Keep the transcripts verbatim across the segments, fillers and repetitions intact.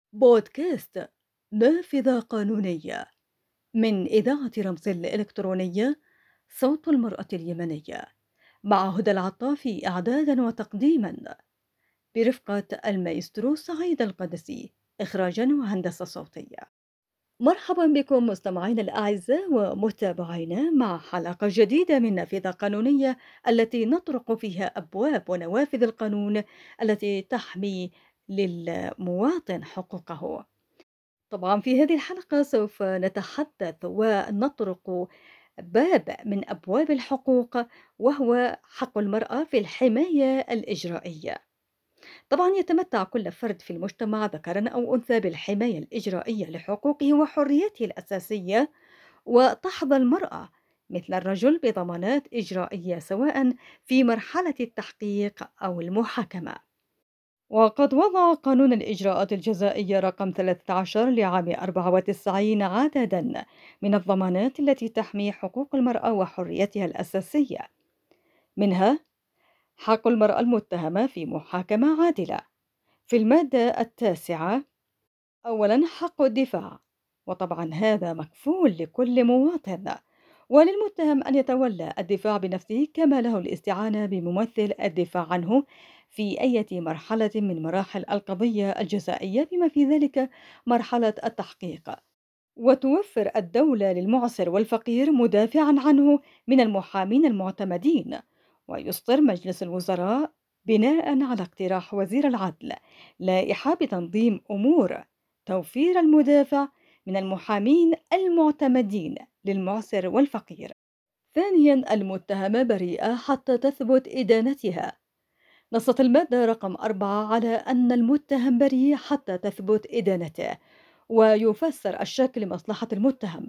بودكاست نافذة قانونية من إذاعة رمز الإلكترونية صوت المرأة اليمنية، مع هدى العطافي إعدادا وتقديما، برفقة المايسترو سعيد القدسي، إخراجا وهندسة صوتية. مرحبا بكم مستمعينا الأعزاء ومتابعينا مع حلقة جديدة من نافذة قانونية، التي نطرق فيها أبواب ونوافذ القانون التي تحمي للمواطن حقوقه. طبعا في هذه الحلقة سوف نتحدث ونطرق باب من أبواب الحقوق، وهو حق المرأة في الحماية الإجرائية. طبعا يتمتع كل فرد في المجتمع ذكرا أو أنثى بالحماية الإجرائية لحقوقه وحريته الأساسية، وتحظى المرأة مثل الرجل بضمانات إجرائية سواء في مرحلة التحقيق أو المحاكمة. وقد وضع قانون الإجراءات الجزائية رقم ثلاثة عشر لعام أربعة وتسعين عددا من الضمانات التي تحمي حقوق المرأة وحريتها الأساسية، منها حق المرأة المتهمة في محاكمة عادلة. في المادة التاسعة، أولا حق الدفاع، وطبعا هذا مكفول لكل مواطن، وللمتهم أن يتولى الدفاع بنفسه، كما له الاستعانة بممثل الدفاع عنه في أي مرحلة من مراحل القضية الجزائية، بما في ذلك مرحلة التحقيق. وتوفر الدولة للمعسر والفقير مدافعا عنه من المحامين المعتمدين. ويصدر مجلس الوزراء بناء على اقتراح وزير العدل لائحة بتنظيم أمور توفير المدافع من المحامين المعتمدين للمعسر والفقير. ثانيا، المتهمة بريئة حتى تثبت إدانتها. نصت المادة رقم أربعة على أن المتهم بريء حتى تثبت إدانته، ويفسر الشك لمصلحة المتهم،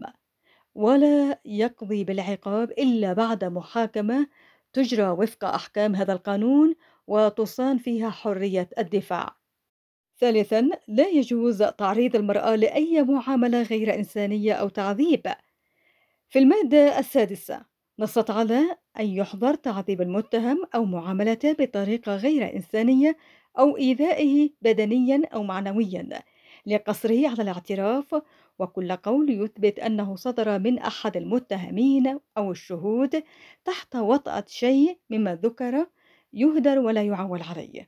ولا يقضي بالعقاب إلا بعد محاكمة تجرى وفق أحكام هذا القانون وتصان فيها حرية الدفاع. ثالثا، لا يجوز تعريض المرأة لأي معاملة غير إنسانية أو تعذيب. في المادة السادسة، نصت على أن يحظر تعذيب المتهم أو معاملته بطريقة غير إنسانية أو إيذائه بدنيا أو معنويا لقصره على الاعتراف، وكل قول يثبت أنه صدر من أحد المتهمين أو الشهود تحت وطأة شيء مما ذكر يهدر ولا يعول عليه.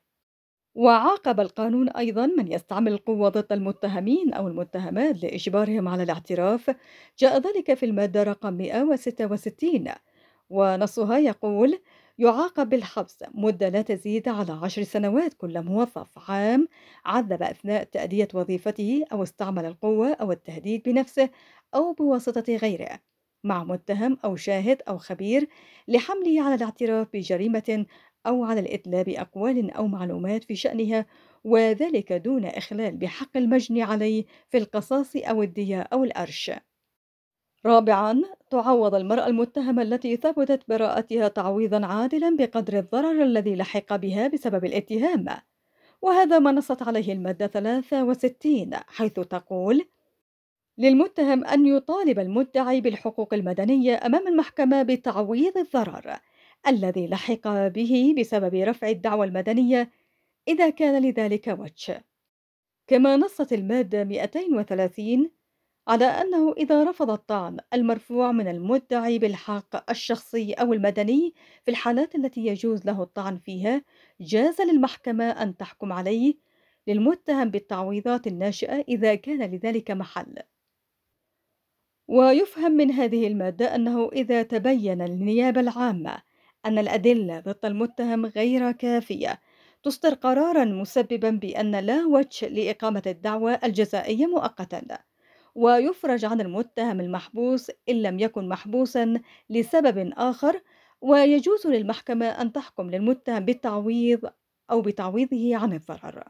وعاقب القانون أيضا من يستعمل القوة ضد المتهمين أو المتهمات لإجبارهم على الاعتراف، جاء ذلك في المادة رقم مئة وستة وستين، ونصها يقول: يعاقب بالحبس مدة لا تزيد على عشر سنوات كل موظف عام عذب أثناء تأدية وظيفته أو استعمل القوة أو التهديد بنفسه أو بواسطة غيره مع متهم أو شاهد أو خبير لحمله على الاعتراف بجريمة أو على الإدلاء بأقوال أو معلومات في شأنها، وذلك دون إخلال بحق المجني عليه في القصاص أو الدية أو الأرش. رابعا، تعوض المرأة المتهمة التي ثبتت براءتها تعويضا عادلا بقدر الضرر الذي لحق بها بسبب الاتهام، وهذا ما نصت عليه المادة ثلاثة وستين، حيث تقول: للمتهم أن يطالب المدعي بالحقوق المدنية أمام المحكمة بتعويض الضرر الذي لحق به بسبب رفع الدعوى المدنية إذا كان لذلك وجه. كما نصت المادة مئتين وثلاثين على أنه إذا رفض الطعن المرفوع من المدعي بالحق الشخصي أو المدني في الحالات التي يجوز له الطعن فيها، جاز للمحكمة أن تحكم عليه للمتهم بالتعويضات الناشئة إذا كان لذلك محل. ويفهم من هذه المادة أنه إذا تبين للنيابة العامة أن الأدلة ضد المتهم غير كافية، تصدر قرارا مسببا بأن لا وجه لإقامة الدعوى الجزائية مؤقتا، ويفرج عن المتهم المحبوس إن لم يكن محبوسا لسبب آخر، ويجوز للمحكمة أن تحكم للمتهم بالتعويض أو بتعويضه عن الضرر.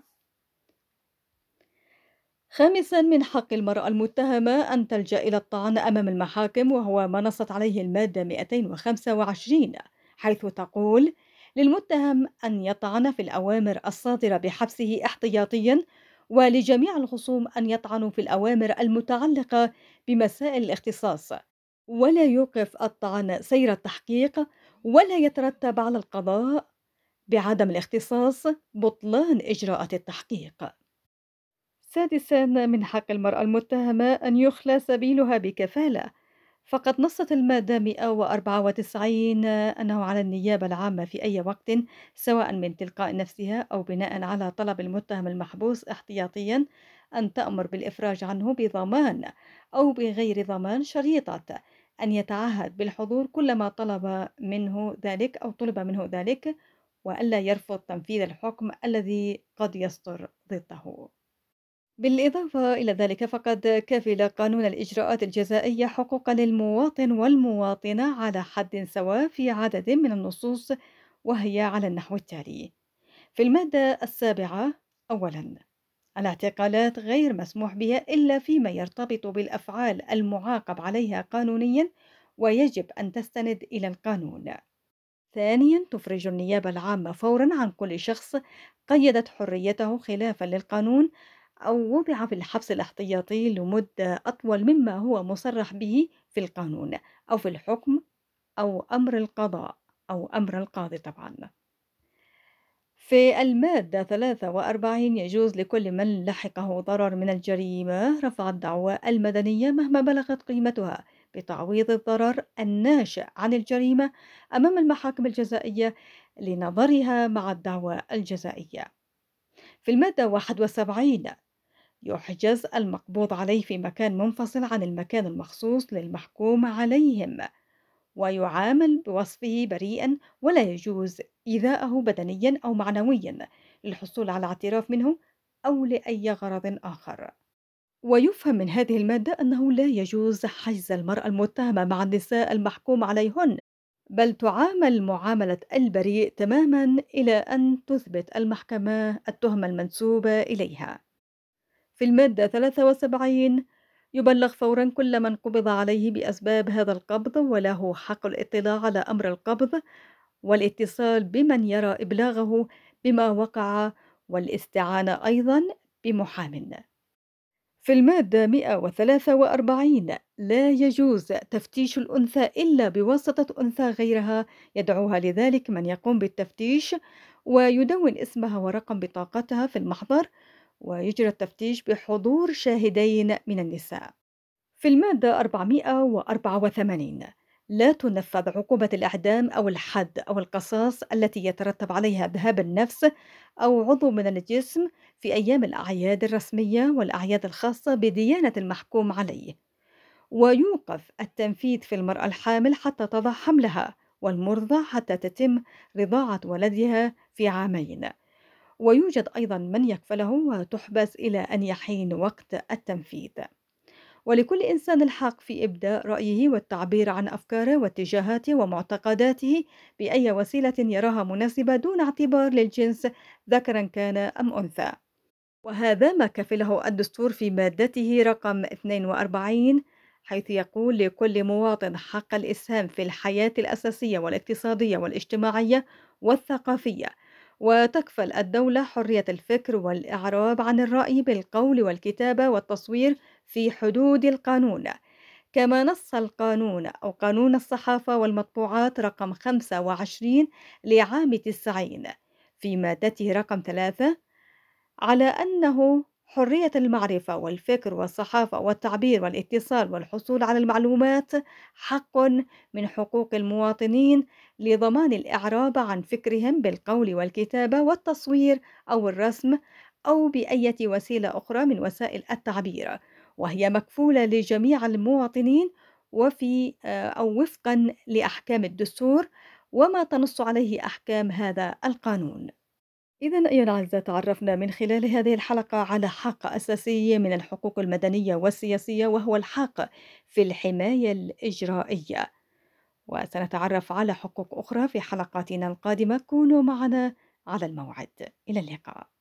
خامسا، من حق المرأة المتهمة أن تلجأ إلى الطعن أمام المحاكم، وهو ما نصت عليه المادة مئتين وخمسة وعشرين، حيث تقول: للمتهم أن يطعن في الأوامر الصادرة بحبسه احتياطيا، ولجميع الخصوم أن يطعنوا في الأوامر المتعلقة بمسائل الاختصاص، ولا يوقف الطعن سير التحقيق، ولا يترتب على القضاء بعدم الاختصاص بطلان إجراءات التحقيق. سادسا، من حق المرأة المتهمة أن يخلى سبيلها بكفالة. فقد نصت المادة مئة وأربعة وتسعين أنه على النيابة العامة في أي وقت، سواء من تلقاء نفسها أو بناء على طلب المتهم المحبوس احتياطيا، أن تأمر بالإفراج عنه بضمان أو بغير ضمان، شريطة أن يتعهد بالحضور كلما طلب منه ذلك أو طلب منه ذلك، وألا يرفض تنفيذ الحكم الذي قد يصدر ضده. بالإضافة إلى ذلك، فقد كفل قانون الإجراءات الجزائية حقوق للمواطن والمواطنة على حد سواء في عدد من النصوص، وهي على النحو التالي: في المادة السابعة، أولا، الاعتقالات غير مسموح بها إلا فيما يرتبط بالأفعال المعاقب عليها قانونيا ويجب أن تستند إلى القانون. ثانيا، تفرج النيابة العامة فورا عن كل شخص قيدت حريته خلافا للقانون أو وضع في الحبس الاحتياطي لمدة أطول مما هو مصرح به في القانون أو في الحكم أو أمر القضاء أو أمر القاضي طبعا. في المادة ثلاثة وأربعين، يجوز لكل من لحقه ضرر من الجريمة رفع الدعوى المدنية مهما بلغت قيمتها بتعويض الضرر الناشئ عن الجريمة أمام المحاكم الجزائية لنظرها مع الدعوى الجزائية. في المادة واحد وسبعين، يحجز المقبوض عليه في مكان منفصل عن المكان المخصوص للمحكوم عليهم، ويعامل بوصفه بريئا، ولا يجوز إيذاءه بدنيا أو معنويا للحصول على اعتراف منه أو لأي غرض آخر. ويفهم من هذه المادة أنه لا يجوز حجز المرأة المتهمة مع النساء المحكوم عليهن، بل تعامل معاملة البريء تماما إلى أن تثبت المحكمة التهمة المنسوبة إليها. في المادة ثلاثة وسبعين، يبلغ فورا كل من قبض عليه بأسباب هذا القبض وله حق الاطلاع على أمر القبض والاتصال بمن يرى إبلاغه بما وقع، والاستعانة أيضا بمحام. في المادة مئة وثلاثة وأربعين، لا يجوز تفتيش الأنثى إلا بواسطة أنثى غيرها يدعوها لذلك من يقوم بالتفتيش ويدون اسمها ورقم بطاقتها في المحضر، ويجرى التفتيش بحضور شاهدين من النساء. في المادة أربعمئة وأربعة وثمانين، لا تنفذ عقوبة الإعدام أو الحد أو القصاص التي يترتب عليها ذهاب النفس أو عضو من الجسم في أيام الأعياد الرسمية والأعياد الخاصة بديانة المحكوم عليه، ويوقف التنفيذ في المرأة الحامل حتى تضع حملها، والمرضع حتى تتم رضاعة ولدها في عامين، ويوجد أيضا من يكفله وتحبس إلى أن يحين وقت التنفيذ. ولكل إنسان الحق في إبداء رأيه والتعبير عن أفكاره واتجاهاته ومعتقداته بأي وسيلة يراها مناسبة دون اعتبار للجنس ذكرا كان أم أنثى. وهذا ما كفله الدستور في مادته رقم اثنين وأربعين، حيث يقول: لكل مواطن حق الإسهام في الحياة الأساسية والاقتصادية والاجتماعية والثقافية، وتكفل الدولة حرية الفكر والإعراب عن الرأي بالقول والكتابة والتصوير في حدود القانون. كما نص القانون أو قانون الصحافة والمطبوعات رقم خمسة وعشرين لعام تسعين في مادته رقم ثلاثة على أنه حرية المعرفة والفكر والصحافة والتعبير والاتصال والحصول على المعلومات حق من حقوق المواطنين لضمان الإعراب عن فكرهم بالقول والكتابة والتصوير أو الرسم أو بأية وسيلة أخرى من وسائل التعبير، وهي مكفولة لجميع المواطنين وفي آه، أو وفقا لأحكام الدستور وما تنص عليه أحكام هذا القانون. إذا أيها الأعزاء، تعرفنا من خلال هذه الحلقة على حق أساسي من الحقوق المدنية والسياسية، وهو الحق في الحماية الإجرائية، وسنتعرف على حقوق أخرى في حلقاتنا القادمة. كونوا معنا على الموعد. إلى اللقاء.